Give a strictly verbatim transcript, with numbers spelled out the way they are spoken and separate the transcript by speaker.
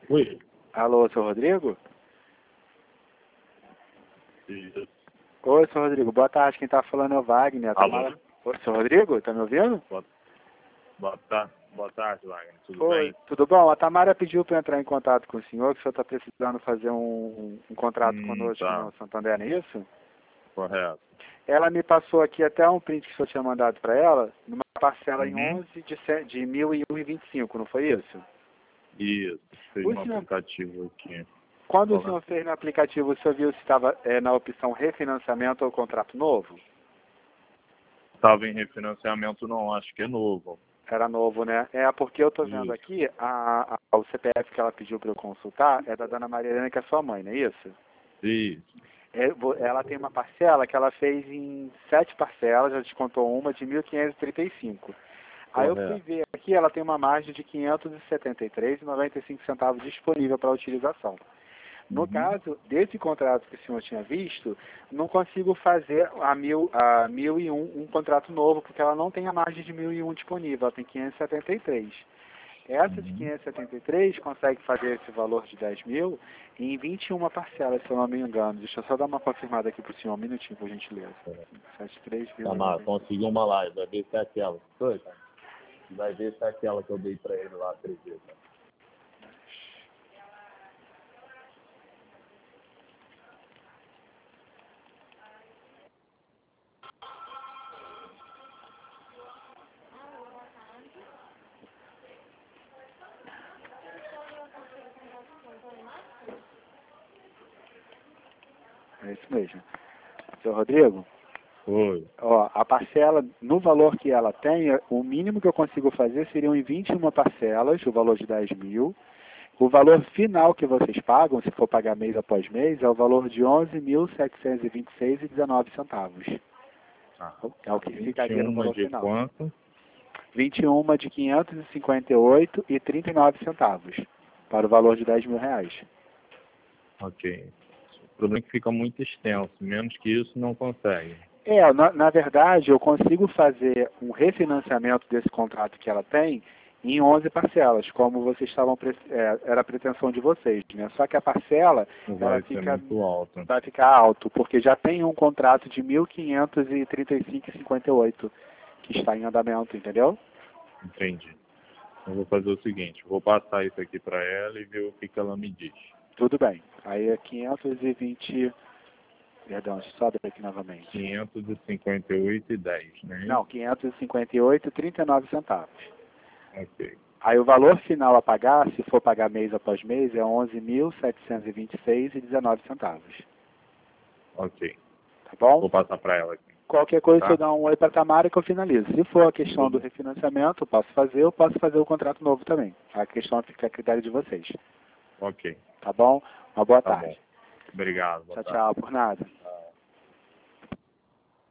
Speaker 1: Oi.
Speaker 2: Alô, seu Rodrigo?
Speaker 1: Isso.
Speaker 2: Oi, seu Rodrigo. Boa tarde. Quem tá falando é o Wagner. A Tamara...
Speaker 1: Alô.
Speaker 2: Oi, seu Rodrigo? Tá me ouvindo?
Speaker 1: Boa, boa, tarde, boa tarde, Wagner. Tudo
Speaker 2: Oi,
Speaker 1: bem?
Speaker 2: tudo bom? A Tamara pediu para entrar em contato com o senhor, que o senhor está precisando fazer um, um contrato
Speaker 1: Hum,
Speaker 2: conosco
Speaker 1: tá.
Speaker 2: no Santander, não é isso?
Speaker 1: Correto.
Speaker 2: Ela me passou aqui até um print que o senhor tinha mandado para ela, numa parcela em
Speaker 1: Uhum.
Speaker 2: onze de, ce- de mil e vinte e cinco, não foi isso?
Speaker 1: Isso. Fez
Speaker 2: O
Speaker 1: um
Speaker 2: senhor,
Speaker 1: aplicativo aqui.
Speaker 2: quando o
Speaker 1: Correto.
Speaker 2: senhor fez no aplicativo, o senhor viu se estava é, na opção refinanciamento ou contrato novo?
Speaker 1: Estava em refinanciamento, não. Acho que é novo.
Speaker 2: Era novo, né? É, porque eu tô vendo
Speaker 1: Isso.
Speaker 2: aqui, a, a- o C P F que ela pediu para eu consultar é da dona Maria Helena, que é sua mãe, não é isso?
Speaker 1: Isso.
Speaker 2: É, vo- ela tem uma parcela que ela fez em sete parcelas, já descontou uma de mil quinhentos e trinta e cinco. Aí eu fui
Speaker 1: Correto.
Speaker 2: ver aqui, ela tem uma margem de quinhentos e setenta e três reais e noventa e cinco centavos disponível para utilização. No
Speaker 1: Uhum.
Speaker 2: caso, desse contrato que o senhor tinha visto, não consigo fazer a mil, a mil e um um contrato novo, porque ela não tem a margem de mil e um disponível, ela tem quinhentos e setenta e três. Essa de
Speaker 1: Uhum.
Speaker 2: quinhentos e setenta e três consegue fazer esse valor de dez mil em vinte e uma parcelas, se eu não me engano. Deixa eu só dar uma confirmada aqui para o senhor, um minutinho, por gentileza. setenta e três vírgula
Speaker 1: Tamara,
Speaker 2: noventa.
Speaker 1: consegui uma live. Vai ver se é aquela. Foi, cara? Vai ver se é aquela que eu dei pra ele lá três vezes.
Speaker 2: É isso mesmo. Seu Rodrigo,
Speaker 1: Foi.
Speaker 2: ó, a parcela, no valor que ela tem, o mínimo que eu consigo fazer seriam em vinte e uma parcelas, o valor de dez mil. O valor final que vocês pagam, se for pagar mês após mês, é o valor de onze mil setecentos e vinte e seis reais e dezenove centavos.
Speaker 1: Ah,
Speaker 2: É o que ficaria no
Speaker 1: vinte e uma
Speaker 2: valor
Speaker 1: de
Speaker 2: final.
Speaker 1: quanto?
Speaker 2: vinte e uma de quinhentos e cinquenta e oito reais e trinta e nove centavos, para o valor de dez mil reais.
Speaker 1: Ok. O problema é que fica muito extenso. Menos que isso não consegue.
Speaker 2: É, na, na verdade, eu consigo fazer um refinanciamento desse contrato que ela tem em onze parcelas, como vocês estavam, pre- é, era a pretensão de vocês, né? Só que a parcela, ela
Speaker 1: Vai ser
Speaker 2: fica,
Speaker 1: muito alto.
Speaker 2: vai ficar alto, porque já tem um contrato de mil quinhentos e trinta e cinco reais e cinquenta e oito que está em andamento, entendeu?
Speaker 1: Entendi. Eu vou fazer o seguinte, vou passar isso aqui para ela e ver o que, que ela me diz.
Speaker 2: Tudo bem. Aí é quinhentos e vinte, perdão, sobe aqui novamente.
Speaker 1: quinhentos e cinquenta e oito e dez, né?
Speaker 2: Não, quinhentos e cinquenta e oito reais e trinta e nove centavos.
Speaker 1: Ok.
Speaker 2: Aí o valor final a pagar, se for pagar mês após mês, é onze mil setecentos e vinte e seis reais e dezenove centavos.
Speaker 1: Ok.
Speaker 2: Tá bom?
Speaker 1: Vou passar para ela aqui.
Speaker 2: Qualquer coisa,
Speaker 1: Tá?
Speaker 2: você dá um oi para a Tamara que eu finalizo. Se for a questão do
Speaker 1: Tudo.
Speaker 2: refinanciamento, eu posso fazer, eu posso fazer o contrato novo também. A questão fica a critério de vocês.
Speaker 1: Ok.
Speaker 2: Tá bom? Uma boa
Speaker 1: Tá bom.
Speaker 2: tarde.
Speaker 1: Obrigado. Boa
Speaker 2: Tchau,
Speaker 1: tarde.
Speaker 2: tchau. Por nada.